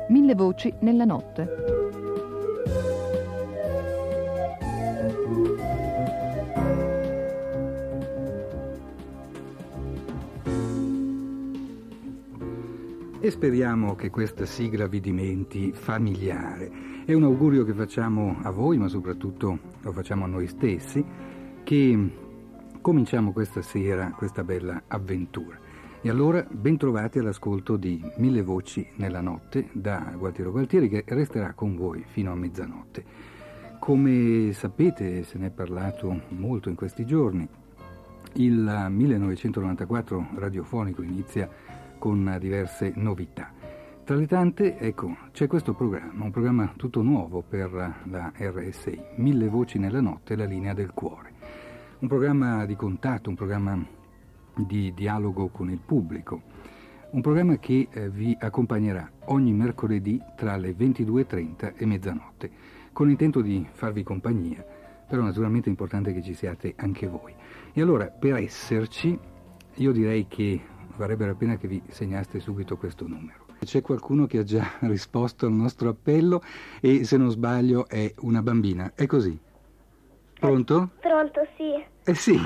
Mille voci nella notte. E speriamo che questa sigla vi diventi familiare. È un augurio che facciamo a voi, ma soprattutto lo facciamo a noi stessi, che cominciamo questa sera questa bella avventura. E allora, bentrovati all'ascolto di Mille voci nella notte da Gualtiero Gualtieri, che resterà con voi fino a mezzanotte. Come sapete, se ne è parlato molto in questi giorni, il 1994 radiofonico inizia con diverse novità. Tra le tante, ecco, c'è questo programma, un programma tutto nuovo per la RSI, Mille voci nella notte, la linea del cuore. Un programma di contatto, un programma di dialogo con il pubblico, un programma che vi accompagnerà ogni mercoledì tra le 22:30 e mezzanotte, con l'intento di farvi compagnia, però naturalmente è importante che ci siate anche voi. E allora, per esserci, io direi che varrebbe la pena che vi segnaste subito questo numero. C'è qualcuno che ha già risposto al nostro appello e, se non sbaglio, è una bambina. È così? Pronto? Pronto, sì. Sì.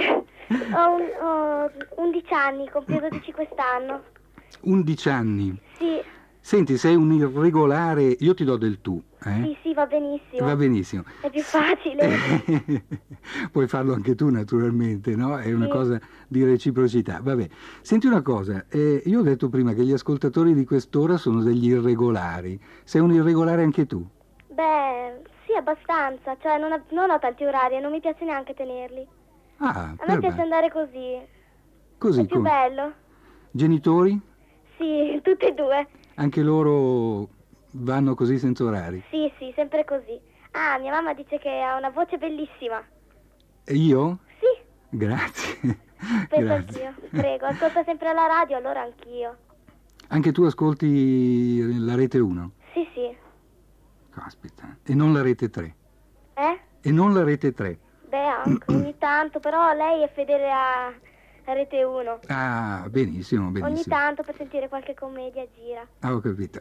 Ho 11 anni, compio 12 quest'anno. 11 anni? Sì. Senti, sei un irregolare, io ti do del tu, eh? Sì, va benissimo. Va benissimo. È più facile. Puoi farlo anche tu, naturalmente, no? È una cosa di reciprocità. Vabbè, senti una cosa, io ho detto prima che gli ascoltatori di quest'ora sono degli irregolari. Sei un irregolare anche tu? Beh, sì, abbastanza. Cioè, non ho tanti orari e non mi piace neanche tenerli. Ah, A me piace andare così. Così? È più bello. Genitori? Sì, tutti e due. Anche loro vanno così senza orari? Sì, sempre così. Ah, mia mamma dice che ha una voce bellissima. E io? Sì. Grazie. Penso Grazie. anch'io. Prego, ascolta sempre la radio, allora anch'io. Anche tu ascolti la rete 1? Sì. Caspita. E non la rete 3? Eh? E non la rete 3? Beh, anche ogni tanto, però lei è fedele a Rete 1. Ah, benissimo. Ogni tanto per sentire qualche commedia gira. Ah, ho capito.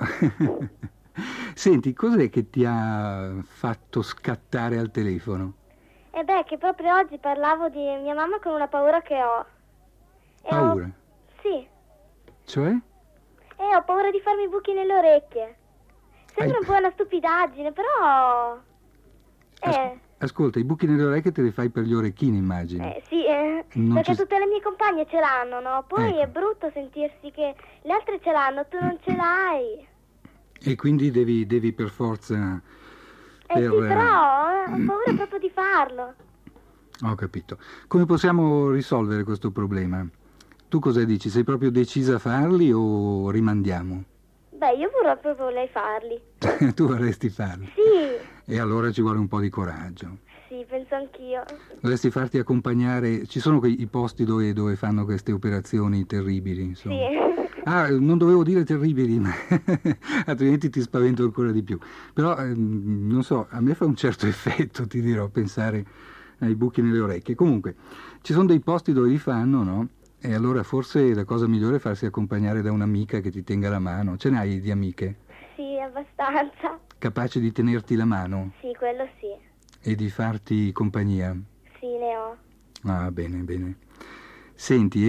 Senti, cos'è che ti ha fatto scattare al telefono? Che proprio oggi parlavo di mia mamma con una paura che ho. Paura? Sì. Cioè? Ho paura di farmi buchi nelle orecchie. Sembra un po' una stupidaggine, però... Ascolta, i buchi nelle orecchie te li fai per gli orecchini, immagino. Sì, perché tutte le mie compagne ce l'hanno, no? Poi ecco. È brutto sentirsi che le altre ce l'hanno, tu non ce l'hai. E quindi devi per forza... Sì, però ho paura proprio di farlo. Ho capito. Come possiamo risolvere questo problema? Tu cosa dici? Sei proprio decisa a farli o rimandiamo? Beh, io proprio vorrei farli. Tu vorresti farli? Sì. E allora ci vuole un po' di coraggio. Sì, penso anch'io. Dovresti farti accompagnare... Ci sono i posti dove fanno queste operazioni terribili, insomma. Sì. Ah, non dovevo dire terribili, ma altrimenti ti spavento ancora di più. Però, non so, a me fa un certo effetto, ti dirò, pensare ai buchi nelle orecchie. Comunque, ci sono dei posti dove li fanno, no? E allora forse la cosa migliore è farsi accompagnare da un'amica che ti tenga la mano. Ce n'hai di amiche? Sì, abbastanza. Capaci di tenerti la mano? Sì, quello sì. E di farti compagnia? Sì, ne ho. Ah, bene. Senti,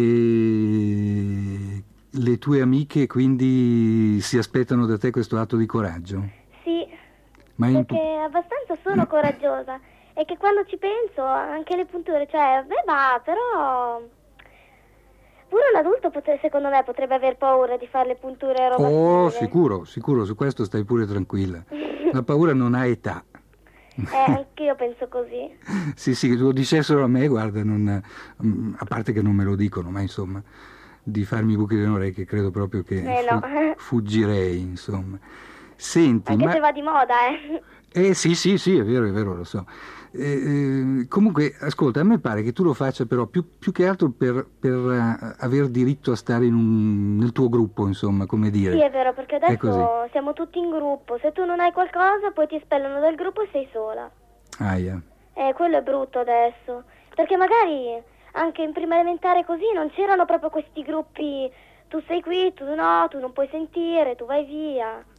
e le tue amiche quindi si aspettano da te questo atto di coraggio? Sì, perché abbastanza sono coraggiosa. E che quando ci penso, anche le punture, cioè, però... Pure un adulto, secondo me, potrebbe aver paura di fare le punture e roba simile. Sicuro, su questo stai pure tranquilla. La paura non ha età. Anch'io penso così. Sì, lo dicessero a me, guarda, a parte che non me lo dicono, ma insomma, di farmi i buchi nelle orecchie credo proprio che fuggirei, insomma. Senti, anche se va di moda, Sì, è vero, lo so. Comunque, ascolta, a me pare che tu lo faccia però più che altro per aver diritto a stare nel tuo gruppo, insomma, come dire. Sì, è vero, perché adesso siamo tutti in gruppo. Se tu non hai qualcosa, poi ti espellono dal gruppo e sei sola. Aia. Quello è brutto adesso. Perché magari anche in prima elementare così non c'erano proprio questi gruppi. Tu sei qui, tu no, tu non puoi sentire, tu vai via.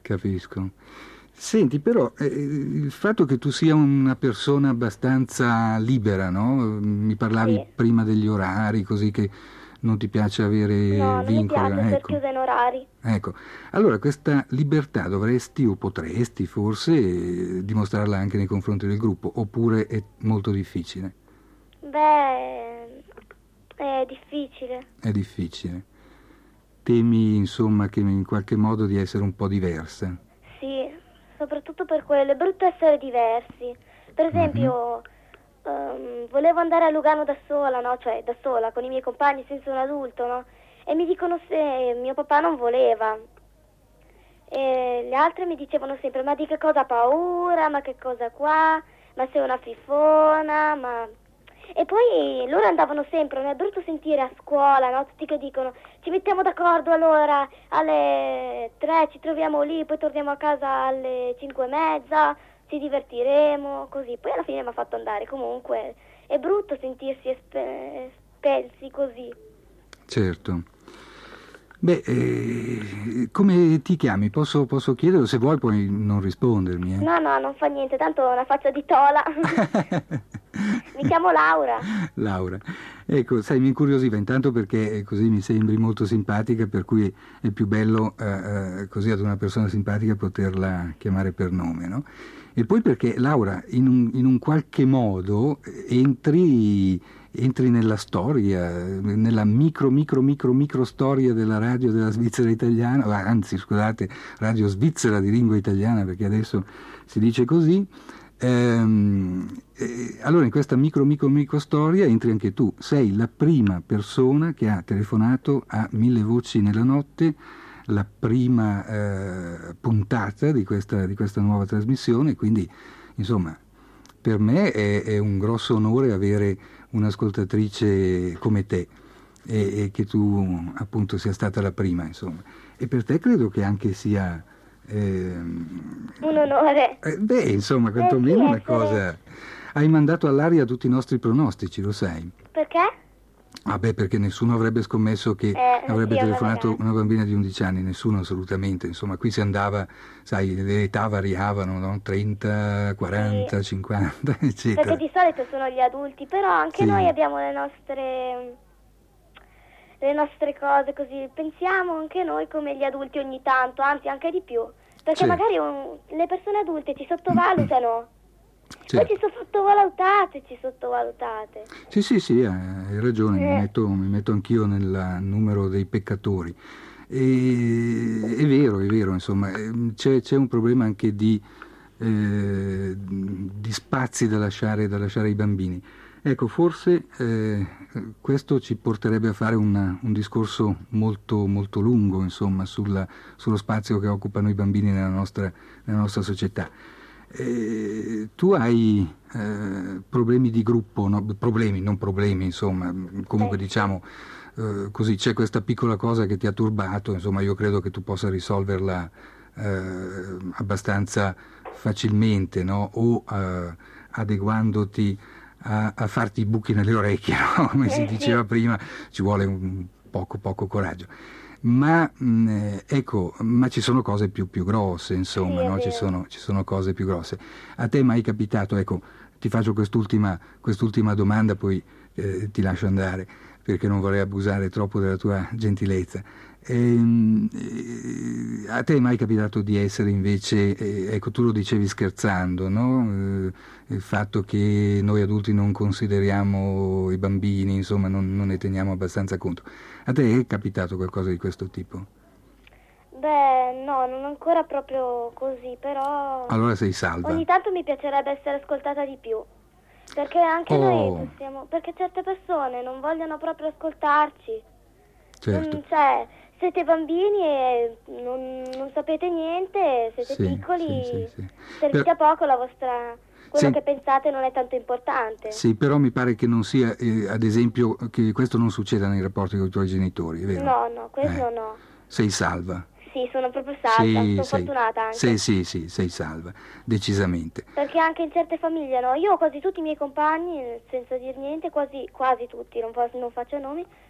Capisco. Senti, però il fatto che tu sia una persona abbastanza libera, no? Mi parlavi Sì. prima degli orari, così che non ti piace avere No, non mi vincoli. piace essere Ecco. chiusa in orari. Ecco, allora questa libertà dovresti o potresti forse dimostrarla anche nei confronti del gruppo, oppure è molto difficile? Beh, è difficile. È difficile. Temi, insomma, che in qualche modo di essere un po' diversa. Sì, soprattutto per quello. È brutto essere diversi. Per esempio, volevo andare a Lugano da sola, no? Cioè, da sola, con i miei compagni, senza un adulto, no? E mi dicono se mio papà non voleva. E le altre mi dicevano sempre, ma di che cosa ha paura, ma che cosa qua, ma sei una fifona, ma... E poi loro andavano sempre, non è brutto sentire a scuola, no? Tutti che dicono, ci mettiamo d'accordo allora, alle 3 ci troviamo lì, poi torniamo a casa alle 5:30, ci divertiremo, così. Poi alla fine mi ha fatto andare, comunque è brutto sentirsi espelsi così. Certo. Beh, come ti chiami? Posso chiederlo? Se vuoi puoi non rispondermi. No, non fa niente, tanto ho una faccia di tola. Mi chiamo Laura. Laura. Ecco, sai, mi incuriosiva intanto perché così mi sembri molto simpatica, per cui è più bello così ad una persona simpatica poterla chiamare per nome, no? E poi perché, Laura, in un qualche modo entri nella storia, nella micro storia della radio della Svizzera italiana, anzi scusate, radio svizzera di lingua italiana, perché adesso si dice così. Allora in questa micro storia entri anche tu. Sei la prima persona che ha telefonato a Mille Voci nella Notte, la prima puntata di questa nuova trasmissione, quindi insomma per me è un grosso onore avere un'ascoltatrice come te e che tu appunto sia stata la prima, insomma. E per te credo che anche sia un onore. Beh, insomma, quantomeno una cosa. Hai mandato all'aria tutti i nostri pronostici, lo sai? Perché? Ah beh, perché nessuno avrebbe scommesso che avrebbe telefonato una bambina di 11 anni, nessuno assolutamente. Insomma, qui si andava, sai, le età variavano, no? 30, 40, 50, eccetera. Perché di solito sono gli adulti, però anche noi abbiamo le nostre cose, così pensiamo anche noi come gli adulti ogni tanto, anzi anche di più, perché magari le persone adulte ci sottovalutano. Poi ci sottovalutate. Sì, hai ragione, mi metto anch'io nel numero dei peccatori. È vero, insomma, c'è un problema anche di spazi da lasciare ai bambini. Ecco, forse questo ci porterebbe a fare un discorso molto, molto lungo, insomma, sullo spazio che occupano i bambini nella nostra società. Tu hai problemi di gruppo, no? Non problemi, insomma, comunque diciamo così, c'è questa piccola cosa che ti ha turbato, insomma, io credo che tu possa risolverla abbastanza facilmente, no? O adeguandoti a farti i buchi nelle orecchie, no? Come si diceva prima, ci vuole un poco coraggio. Ma ecco, ma ci sono cose più grosse, insomma, no? Ci sono cose più grosse. A te è mai capitato, ecco, ti faccio quest'ultima domanda, poi ti lascio andare, perché non vorrei abusare troppo della tua gentilezza. A te è mai capitato di essere invece, ecco, tu lo dicevi scherzando, no? Il fatto che noi adulti non consideriamo i bambini, insomma, non ne teniamo abbastanza conto. A te è capitato qualcosa di questo tipo? Beh, no, non ancora proprio così, però... Allora sei salva. Ogni tanto mi piacerebbe essere ascoltata di più, perché anche noi possiamo... Perché certe persone non vogliono proprio ascoltarci. Certo. Cioè, siete bambini e non sapete niente, siete piccoli, servite a poco, la vostra... Quello che pensate non è tanto importante. Sì, però mi pare che non sia, ad esempio, che questo non succeda nei rapporti con i tuoi genitori, è vero? No, questo no. Sei salva. Sì, sono proprio salva, sono fortunata anche. Sì, sei salva, decisamente. Perché anche in certe famiglie, no? Io quasi tutti i miei compagni, senza dir niente, quasi tutti, non faccio nomi,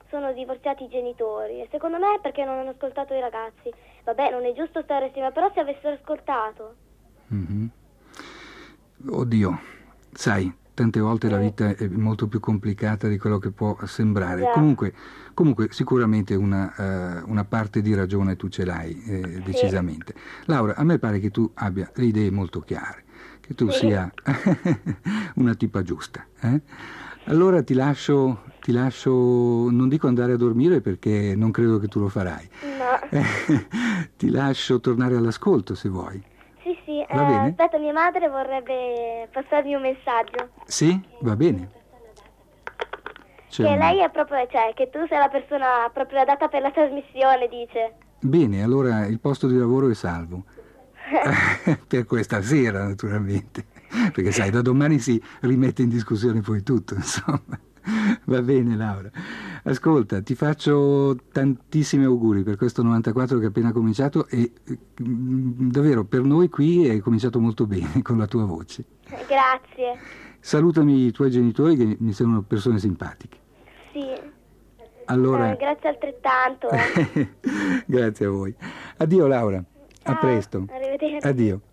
sono divorziati i genitori e secondo me è perché non hanno ascoltato i ragazzi. Vabbè, non è giusto stare assieme, però se avessero ascoltato. Mhm. Oddio, sai, tante volte la vita è molto più complicata di quello che può sembrare. Già. Comunque sicuramente una parte di ragione tu ce l'hai, decisamente. Laura, a me pare che tu abbia le idee molto chiare, che tu sia una tipa giusta. Allora ti lascio, non dico andare a dormire perché non credo che tu lo farai. No. Ti lascio tornare all'ascolto se vuoi. Sì, Va bene? aspetta, mia madre vorrebbe passarmi un messaggio. Sì? Va bene. C'è Che un- lei è proprio, cioè, che tu sei la persona proprio adatta per la trasmissione, dice. Bene, allora il posto di lavoro è salvo. Per questa sera, naturalmente. Perché sai, da domani si rimette in discussione poi tutto, insomma. Va bene, Laura. Ascolta, ti faccio tantissimi auguri per questo 94 che è appena cominciato e davvero per noi qui è cominciato molto bene con la tua voce. Grazie. Salutami i tuoi genitori che mi sembrano persone simpatiche. Sì. Allora, Grazie altrettanto. grazie a voi. Addio Laura, a Ciao, presto. arrivederci. Addio.